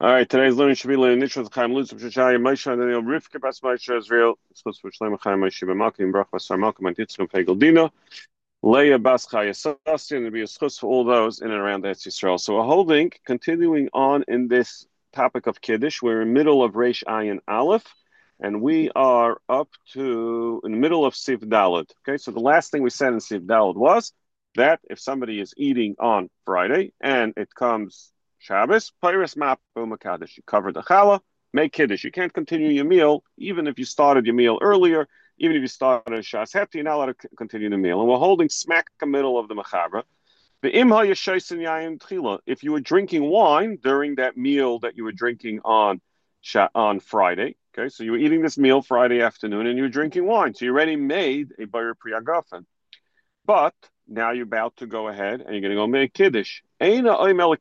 All right, today's learning should be learning Nishvat Chaim Lutz Shashaya Moshe and Daniel Rivka Bas Moshe Israel. Supposed for Shlomo Chaim Moshe B'Malkim Brach Basar Malkim and Titzchim Pegeldina Leah Bas Chaya Sassi, and be a schus for all those in and around Eretz Yisrael. So we're holding, continuing on in this topic of Kiddush. We're in the middle of Reish Ayin Aleph, and we are up to in the middle of Siv Daled. Okay, so the last thing we said in Siv Daled was that if somebody is eating on Friday and it comes Shabbos, Peiris Map Makadosh. You cover the challah, make Kiddush. You can't continue your meal, even if you started your meal earlier, even if you started a Shas Hefti, you're not allowed to continue the meal. And we're holding smack in the middle of the Machabra. The Imha Yeshaisin Yayin Tchila. If you were drinking wine during that meal that you were drinking on Friday, okay, so you were eating this meal Friday afternoon and you were drinking wine, so you already made a Bayer Priyagafen. But now you're about to go ahead and you're going to go make Kiddush. We're going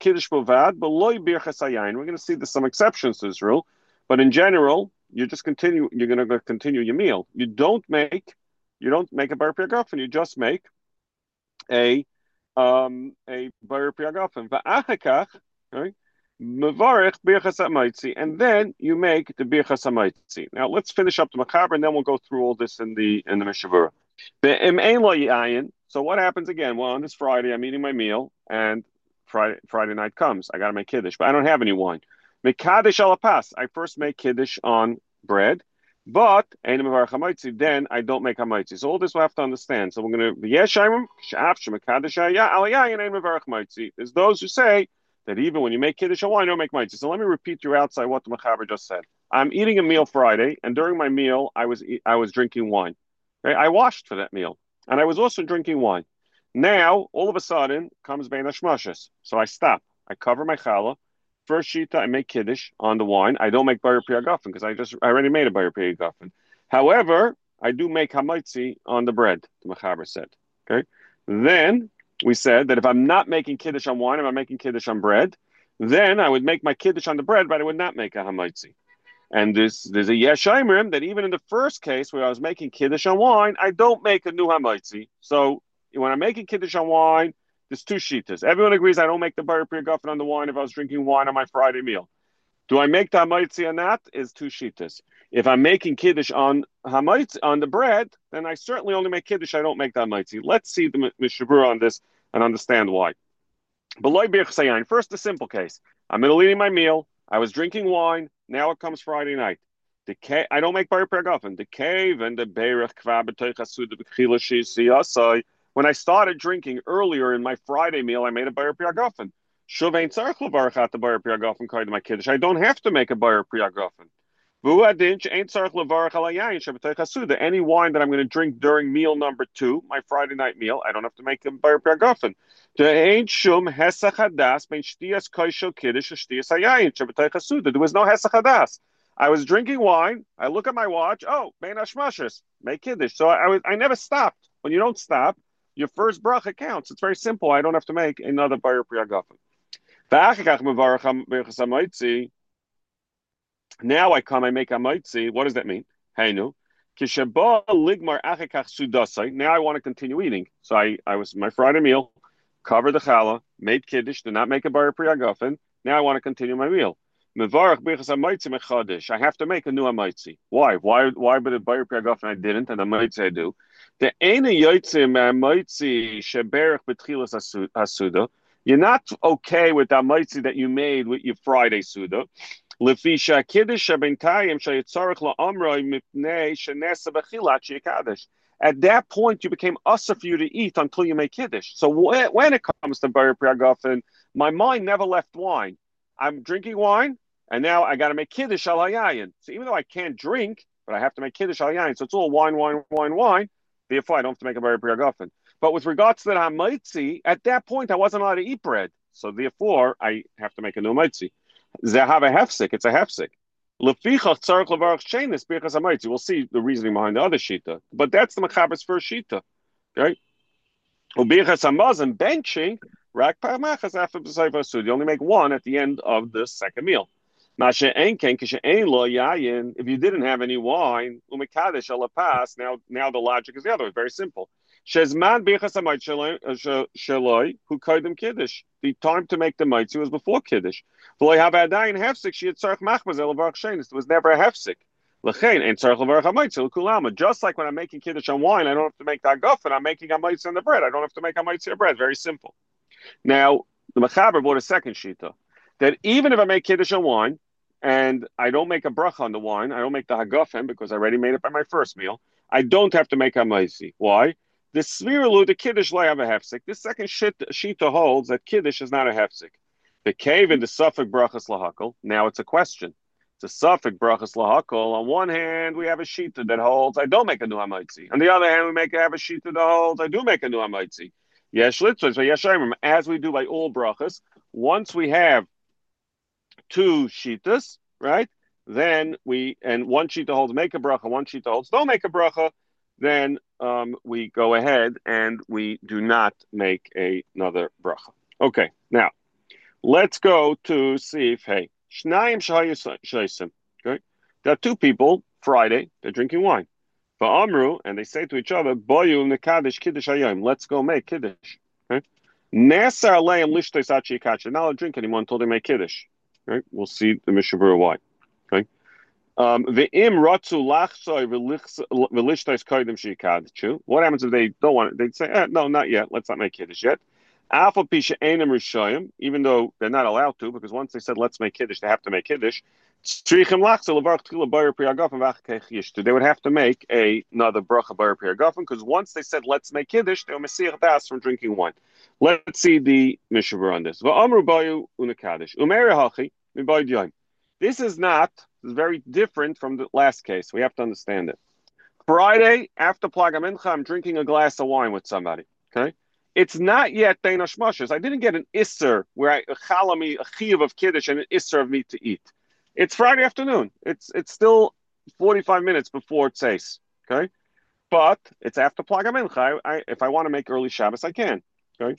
to see there's some exceptions to this rule, but in general, you're going to continue your meal. You don't make a bar piagafen, you just make a bar piagafen. Right? And then you make the birchas hamaitzi. Now let's finish up the machaber, and then we'll go through all this in the mishavura. So what happens again? Well, on this Friday, I'm eating my meal, and Friday night comes. I got to make kiddush, but I don't have any wine. Make kaddish alapas. I first make kiddush on bread, but then I don't make hamaitzi. So all this we'll have to understand. So we're going to there's those who say that even when you make kiddush on wine, you don't make maitzi. So let me repeat you outside what the Machaber just said. I'm eating a meal Friday, and during my meal, I was drinking wine. Right? I washed for that meal, and I was also drinking wine. Now, all of a sudden, comes Bein Hashmashas. So I stop. I cover my challah. First shita, I make kiddush on the wine. I don't make Bayer Priyagafen because I already made a Bayer Priyagafen. However, I do make hamaitzi on the bread, the Machaber said. Okay? Then we said that if I'm not making kiddush on wine, if I'm making kiddush on bread, then I would make my kiddush on the bread, but I would not make a hamaitzi. And there's a yeshayimrim that even in the first case where I was making kiddush on wine, I don't make a new hamaitzi. So when I'm making kiddush on wine, there's two shitas. Everyone agrees I don't make the bar priyagofen on the wine if I was drinking wine on my Friday meal. Do I make the hamaitzi on that? Is two shitas. If I'm making kiddush on hamaitzi on the bread, then I certainly only make kiddush. I don't make the hamaitzi. Let's see the mishabura on this and understand why. First, the simple case. I'm eating my meal. I was drinking wine. Now it comes Friday night. I don't make bar priyagofen. The cave and the beirach when I started drinking earlier in my Friday meal, I made a bar priyagofen. I don't have to make a bar priyagofen. Any wine that I'm going to drink during meal number 2, my Friday night meal, I don't have to make a bar priyagofen. There was no hesach hadas. I was drinking wine. I look at my watch. Oh, bein hashmashas, make kiddush. So I never stopped. When you don't stop, your first bracha counts. It's very simple. I don't have to make another bar priyagofen. Now I come, I make a maitzi. What does that mean? Hainu. Now I want to continue eating. So I was my Friday meal, covered the challah, made kiddush, did not make a bar priyagofen. Now I want to continue my meal. I have to make a new amaitzi. Why? Why? But the bar priyagofen I didn't, and the amaitzi I do. The ena yotzim amaitzi sheberach betchilas asuda. You're not okay with the amaitzi that you made with your Friday suda. At that point, you became usher for you to eat until you make kiddush. So when it comes to bar priyagofen, my mind never left wine. I'm drinking wine, and now I got to make kiddush al hayayin. So even though I can't drink, but I have to make kiddush al hayayin, so it's all wine, wine, wine, wine. Therefore, I don't have to make a bar priyagofen. But with regards to the hamaitzi, at that point, I wasn't allowed to eat bread. So therefore, I have to make a new maitzi. Zahav a hefsek, it's a hefsek. We'll see the reasoning behind the other shita, but that's the Machaber's first shita, okay? Benching, you only make one at the end of the second meal. If you didn't have any wine, now the logic is the other way. Very simple. Shezman bichas hamayit shaloi who koydem kiddush. The time to make the mitzi was before kiddush. V'loy have adayin hefsek she had tzarich machmazel levarach shenis. There was never a hefsek. L'chein and tzarich levarach hamitzi l'kulama. Just like when I'm making kiddush on wine, I don't have to make that guff, and I'm making a mitzi on the bread. I don't have to make a mitzi on bread. Very simple. Now the Mechaber brought a second shita that even if I make kiddush on wine and I don't make a bracha on the wine, I don't make the hagafen because I already made it by my first meal. I don't have to make a mitzi. Why? The Svirulu, the Kiddush, lay have a hefsek. This second shita holds that Kiddush is not a hefsek. The cave in the Suffolk brachas lahakol. Now it's a question. It's a Suffolk brachas lahakol. On one hand, we have a shita that holds I don't make a new hamaitzi. On the other hand, we have a shita that holds I do make a new hamaitzi. Yesh litzvah, so yesh ayim, as we do by all brachas. Once we have two shitas, right? Then one shita holds make a bracha, one shita holds don't make a bracha. Then we go ahead and we do not make another bracha. Okay, now let's go to see if Shnayim shaysim. Okay, there are two people. Friday, they're drinking wine. Va'amru, and they say to each other, "Boyu nekadesh kiddush hayom." Let's go make kiddush. Okay, Nesar aleim lishtos achi yikacha. Not allowed to drink anymore until they make kiddush. Right, we'll see the Mishnah Berurah why. Okay. Ve'im ratzu lachsoy v'lishtais koydem sheikadchu. What happens if they don't want it? They'd say, no, not yet. Let's not make kiddush yet. Alpha pisha einam rishayim, even though they're not allowed to, because once they said let's make kiddush, they have to make kiddush. Tzrichem lachso levarach tchila bayir priyagafen v'achkech yishtu. They would have to make another bracha bayir priyagafen, because once they said let's make kiddush, they were mesiach das from drinking wine. Let's see the Mishnah Berurah on this. Va'amru bayu unakadesh umeri hachi mibayid yom. This is very different from the last case. We have to understand it. Friday, after Plaga Mincha, I'm drinking a glass of wine with somebody. Okay? It's not yet Bein Hashmashos. I didn't get an Isser where a chalami, a chiv of Kiddush, and an Isser of meat to eat. It's Friday afternoon. It's still 45 minutes before it says. Okay? But it's after Plaga Mincha. If I want to make early Shabbos, I can. Okay?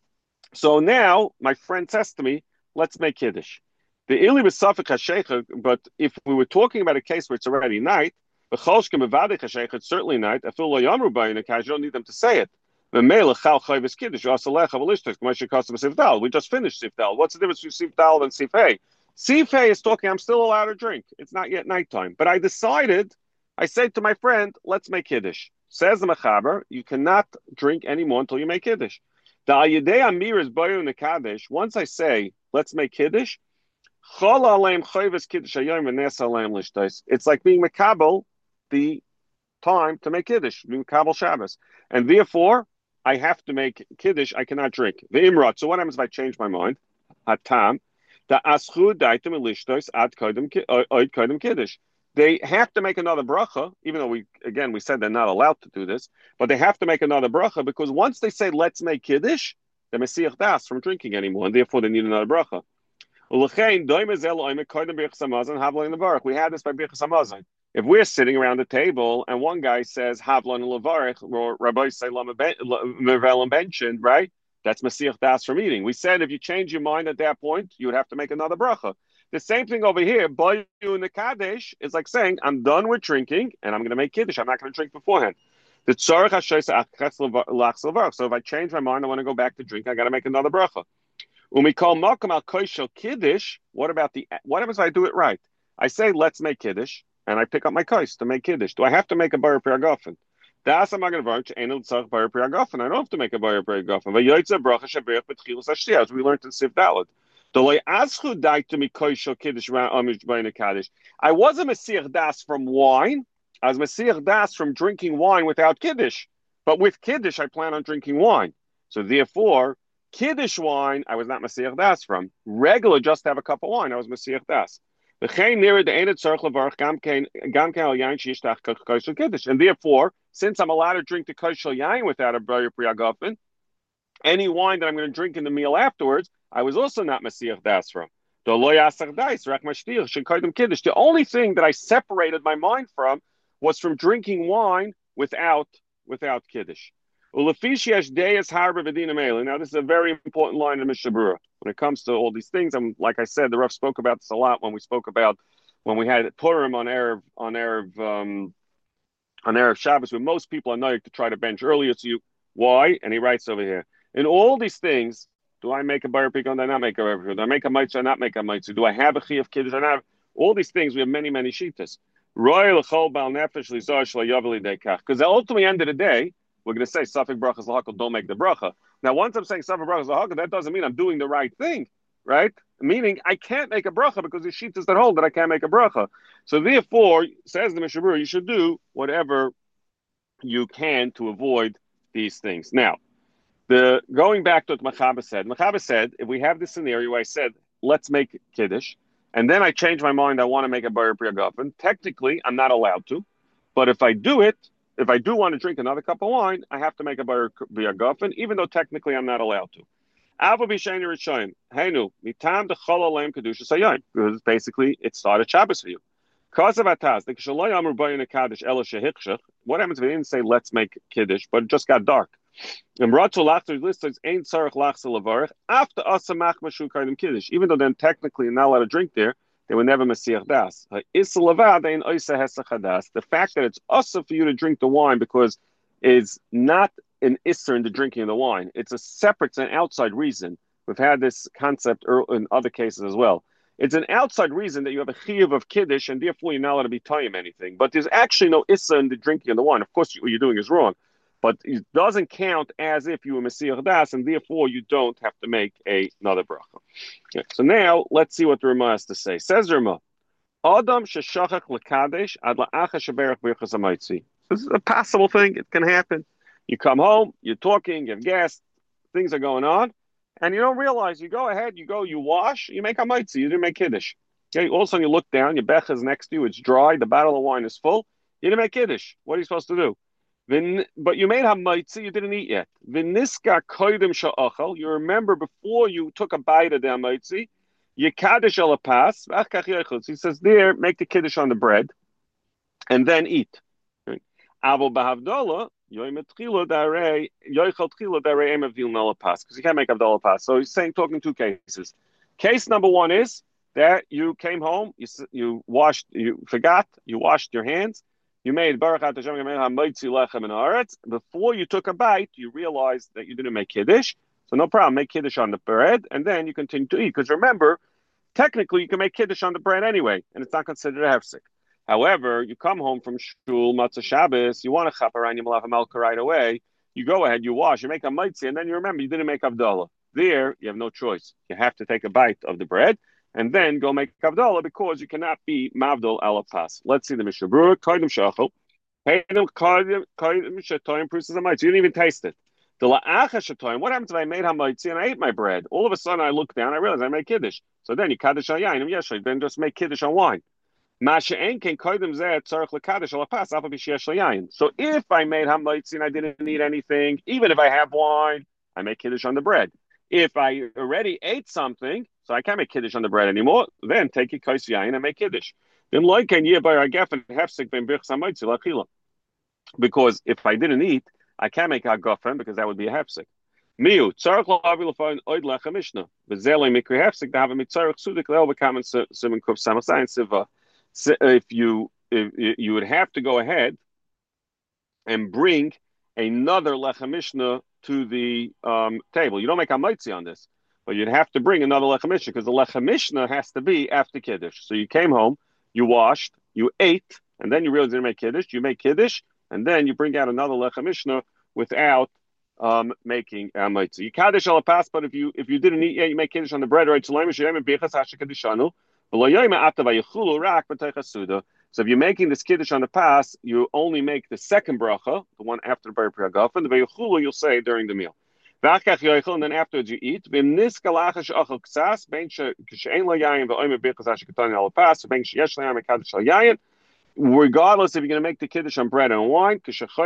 So now, my friend says to me, let's make Kiddush. The Ili was Safik HaSheikh, but if we were talking about a case where it's already night, the Cholshkem Evadik HaSheikh, it's certainly night. I feel like Yamru Bayin HaKash, you don't need them to say it. The Melech Chal Chayvis Kiddush, Asalecha Valishtek, Moshe Kosim Sifdal. We just finished Sifdal. What's the difference between Sifdal and Sifhei? Sifhei is talking, I'm still allowed to drink. It's not yet nighttime. But I said to my friend, let's make Kiddush. Says the Mechaber, you cannot drink anymore until you make Kiddush. The Ayidei Amir is Bayin HaKadosh. Once I say, let's make Kiddush, it's like being Makabel the time to make Kiddush, being Makabel Shabbos. And therefore, I have to make Kiddush, I cannot drink. The Imrat. So what happens if I change my mind? Hatam. They have to make another bracha, even though we said they're not allowed to do this, but they have to make another bracha because once they say, let's make Kiddush, they're Mesiach Das from drinking anymore, and therefore they need another bracha. We had this by Birchas Hamazon. If we're sitting around the table and one guy says Havlon Levarich or Rabbi Salom mentioned, right? That's Mesiach Das from eating. We said if you change your mind at that point, you would have to make another bracha. The same thing over here, Bayu in the Kaddish is like saying, I'm done with drinking and I'm going to make Kiddush. I'm not going to drink beforehand. The tzarich hashoysa. So if I change my mind, I want to go back to drink, I got to make another bracha. When we call Malkam al Koishel Kiddush, what happens if I do it right? I say, let's make Kiddush, and I pick up my kois to make Kiddush. Do I have to make a Bar Priyagofen? Das am Agenvarch, Enel Tzach Bar Priyagofen. I don't have to make a Bar Priyagofen. Vayotza Bracha Shabrich Betchilas Hashtiyah, as we learned in Sif Dalad. Dolay Aschu Dai to me Koishel Kiddush Amish Bain Kaddish. I was a Mesiach Das from wine, I was Mesiach Das from drinking wine without Kiddush. But with Kiddush, I plan on drinking wine. So therefore, Kiddush wine, I was not Mesiach Das from. Regular, just to have a cup of wine, I was Mesiach Das. And therefore, since I'm allowed to drink the Koshel Yain without a Bar Priyagofen, any wine that I'm going to drink in the meal afterwards, I was also not Mesiach Das from. The only thing that I separated my mind from was from drinking wine without Kiddush. Now, this is a very important line in Mishnah Berurah when it comes to all these things. And like I said, the Rav spoke about this a lot when we had Purim on Erev Shabbos, where most people are knowing to try to bench earlier, so Why? And he writes over here. In all these things, do I make a bar picon? Do I not make a bar picon? Do I make a mitzvah or not make a mitzvah? Do I have a chi of kiddush or not? All these things, we have many, many shittas. Because ultimately, end of the day, we're going to say Safik brachas lahakol, don't make the bracha. Now, once I'm saying Safik brachas lahakol, that doesn't mean I'm doing the right thing, right? Meaning I can't make a bracha because the shittas that hold that I can't make a bracha. So therefore, says the Mishnah Berurah, you should do whatever you can to avoid these things. Now, going back to what Machaba said, if we have this scenario where I said, let's make Kiddush, and then I change my mind, I want to make a Bar Priya Gafen, technically, I'm not allowed to. But if I do it, if I do want to drink another cup of wine, I have to make a Bar Priya Gafen, even though technically I'm not allowed to. Because basically, it started Shabbos for you. What happens if we didn't say let's make Kiddush, but it just got dark? Even though then technically you're not allowed to drink there, they were never Mesiach Das. The fact that it's also for you to drink the wine because it's not an isser in the drinking of the wine. It's a separate, it's an outside reason. We've had this concept in other cases as well. It's an outside reason that you have a chiyuv of kiddush, and therefore you're not allowed to be tayim anything. But there's actually no issa in the drinking of the wine. Of course, what you're doing is wrong, but it doesn't count as if you were Mesiach Das, and therefore you don't have to make another bracha. Okay, so now let's see what the Rama has to say. Says the Rama, Adam sheshachach lekadesh ad la'acha sheberach birchas hamaitzi. This is a possible thing. It can happen. You come home, you're talking, you have guests, things are going on, and you don't realize. You go ahead, you wash, you make a mitzi, you didn't make kiddush. Okay, all of a sudden you look down, your bech is next to you, it's dry, the bottle of wine is full, you didn't make kiddush. What are you supposed to do? But you made hamitzi, you didn't eat yet. V'niska koidim sha'achal, you remember before you took a bite of the hamitzi, you kaddish ala pas, he says there, make the kiddush on the bread, and then eat. Avo b'havdalah, because you can't make Avdallah pass. So he's saying, talking two cases. Case number one is that you came home, you forgot, you washed your hands, you made Baruch Hashem lechem in haaretz. Before you took a bite, you realized that you didn't make Kiddush. So no problem, make Kiddush on the bread, and then you continue to eat. Because remember, technically you can make Kiddush on the bread anyway, and it's not considered a hefsek. However, you come home from shul, Matzah Shabbos, you want to chaper and you have a malka right away. You go ahead, you wash, you make a mitzi, and then you remember you didn't make Avdallah. There, you have no choice. You have to take a bite of the bread and then go make Avdallah because you cannot be Mavdal ala pas. Let's see the Mishnah Berurah. Kodim shachol. Kodim shatoim proves a mitzi. You didn't even taste it. The la'acha shatoim. What happens if I made hamitzi and I ate my bread? All of a sudden I look down, I realize I made kiddush. So then you kaddish al yain. Yes, then just make kiddush on wine. So if I made hamitzi and I didn't eat anything, even if I have wine, I make kiddush on the bread. If I already ate something, so I can't make kiddush on the bread anymore, then take it kais yain and make kiddush. Because if I didn't eat, I can't make hagafen because that would be a hefsek. Miu tzarich la'avi l'fayin oid lecha mishnah. V'zelei mikri hefsek to have a mitzarich sudik le'el b'kamen simen kuf samasayin siva. So if you would have to go ahead and bring another lechem mishnah to the table. You don't make a mitzi on this, but you'd have to bring another lechem mishnah because the lechem mishnah has to be after kiddush. So you came home, you washed, you ate, and then you realized you didn't make kiddush. You make kiddush, and then you bring out another lechem mishnah without making a mitzi. You kaddish ala pas, but if you didn't eat yet, you make kiddush on the bread. Right? So if you're making this kiddush on the pass, you only make the second bracha, the one after the Bar Priya Gafen, the vayuchulu you'll say during the meal. And then afterwards you eat. Regardless if you're going to make the kiddush on bread and wine,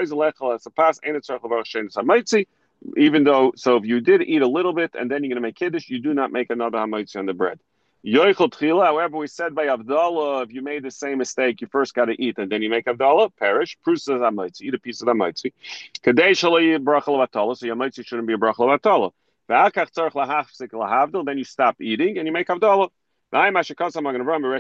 even though, so if you did eat a little bit and then you're going to make kiddush, you do not make another hamitzi on the bread. However, we said by Avdallah, if you made the same mistake, you first got to eat and then you make Avdallah, perish, Prusa hamitzi, eat a piece of the hamitzi. Kadesh bracha levatala, so your hamitzi shouldn't be a bracha levatala. Then you stop eating and you make Avdallah. There, there's a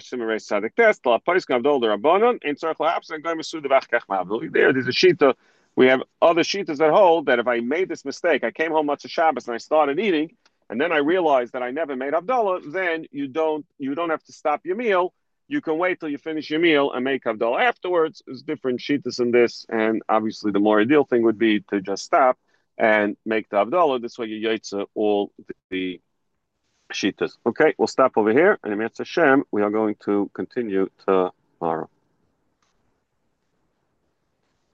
shita We have other shitas that hold that if I made this mistake, I came home Motzei Shabbos and I started eating, and then I realized that I never made Havdalah, then you don't have to stop your meal. You can wait till you finish your meal and make Havdalah afterwards. There's different shitas in this, and obviously the more ideal thing would be to just stop and make the Havdalah. This way you yaitza all the shitas. Okay, we'll stop over here, and in Hashem, we are going to continue tomorrow.